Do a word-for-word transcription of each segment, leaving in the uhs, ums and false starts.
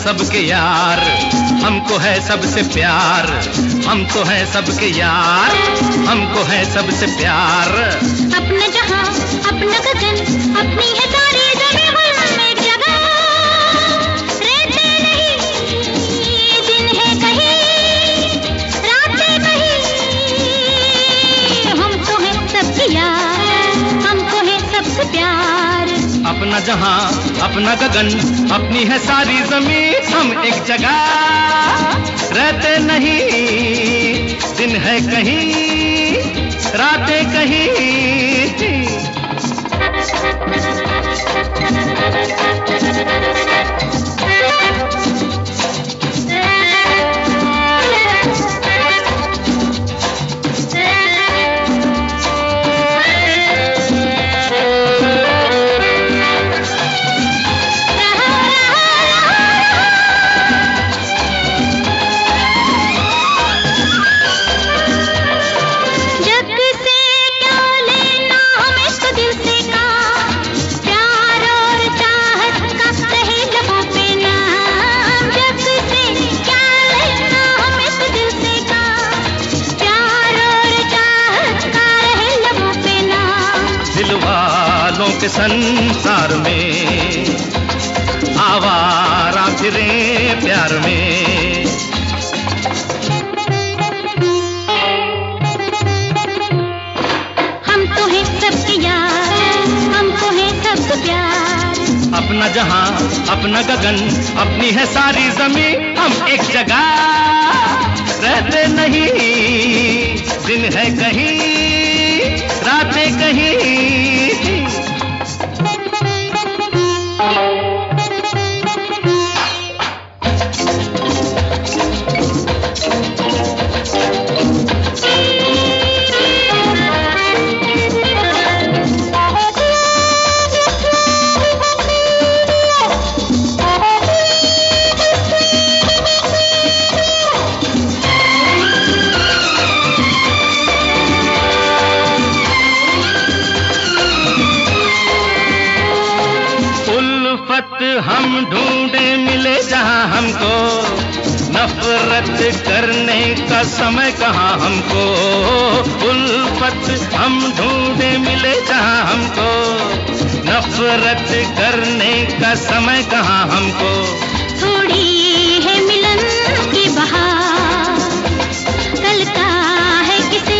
सबके यार, हमको है सबसे प्यार। हम तो हैं सबके यार, हमको है सबसे प्यार। अपना जहां, अपना गगन, अपनी है सारी जगह, हम एक जगह रहते नहीं। दिन है कहीं, रातें कहीं, हम तो हैं सबके यार, हमको है सबसे प्यार। अपना जहां, अपना गगन, अपनी है सारी जमीन, हम एक जगह रहते नहीं। दिन है कहीं, रातें कहीं। के संसार में आवारा फिरे प्यार में। हम तो हैं सबके यार, हमको है सबसे प्यार। अपना जहां, अपना गगन, अपनी है सारी जमीन, हम एक जगह रहते नहीं। दिन है कहीं, रातें कहीं। हम ढूंढे मिले जहां हमको, नफरत करने का समय कहाँ हमको। उल्फत हम ढूंढे मिले जहां हमको, नफरत करने का समय कहाँ हमको। थोड़ी है मिलन की बहार, कल का है किसे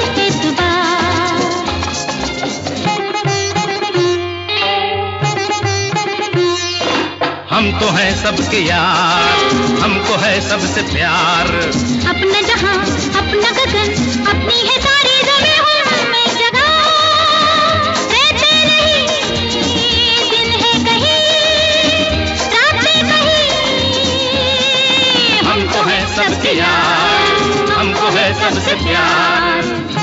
हम तो हैं सबके यार, हमको है सबसे प्यार। अपना जहां, अपना गगन, अपनी है सारी जगह, हम एक जगह रहते नहीं। दिन है कहीं, रातें कहीं, हमको है सबके यार, हमको है सबसे प्यार।